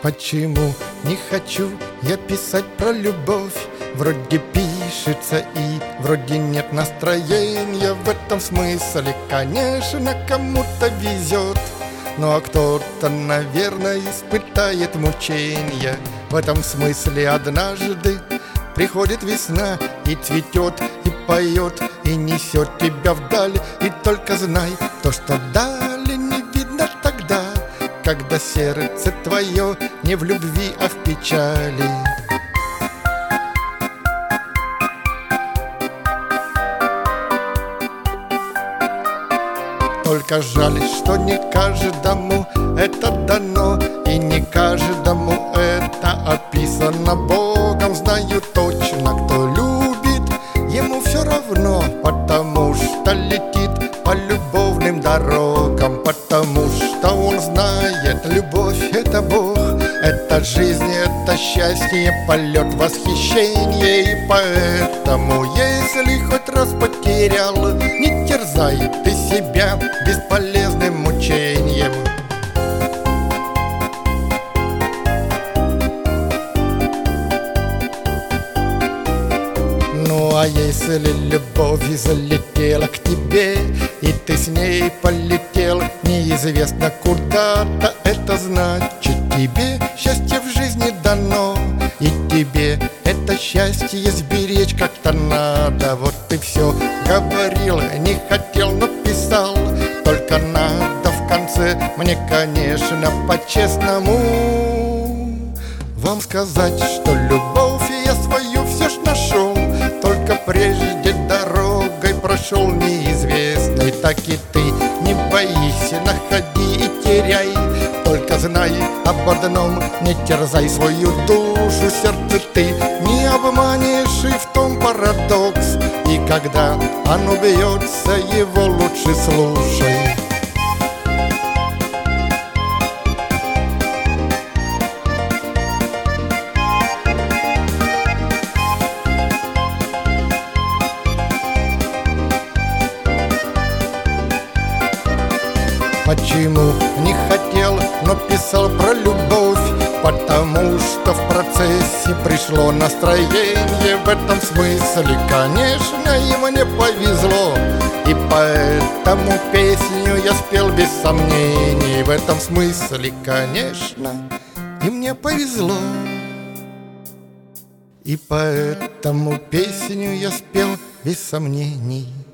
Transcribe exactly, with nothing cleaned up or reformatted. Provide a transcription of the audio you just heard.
Почему не хочу я писать про любовь? Вроде пишется и вроде нет настроения. В этом смысле, конечно, кому-то везет, ну а кто-то, наверное, испытает мучения. В этом смысле однажды приходит весна и цветет, и поет, и несет тебя вдаль. И только знай, то, что дали, не видно тогда, когда сердце твое не в любви, а в печали. Только жаль, что не каждому это дано, и не каждому это описано Богом. Знаю точно, кто любит, ему все равно, потому что летит по любовным дорогам, потому что он знает, любовь — это Бог, это жизнь, это счастье, полет, восхищение. И поэтому, если хоть раз потерял, не терзай ты себя бесполезным мучением. Ну а если любовь залетела к тебе, и ты с ней полетел неизвестно куда-то, это значит, тебе счастье в жизни дано, и тебе это счастье сберечь как-то надо. Вот ты все говорил, не хотел, но писал. Только надо в конце мне, конечно, по-честному вам сказать, что любовь я свою все ж нашел, только прежде дорогой прошел неизвестной. Так и ты не бойся, находи и теряй, только знай об одном: не терзай свою душу, сердце ты не обманешь, и в том парадокс. И когда оно бьется, его лучше слушай. Почему не хотел, но писал про любовь? Потому что в процессе пришло настроение. В этом смысле, конечно, и мне повезло, и поэтому песню я спел без сомнений. В этом смысле, конечно, и мне повезло, и поэтому песню я спел без сомнений.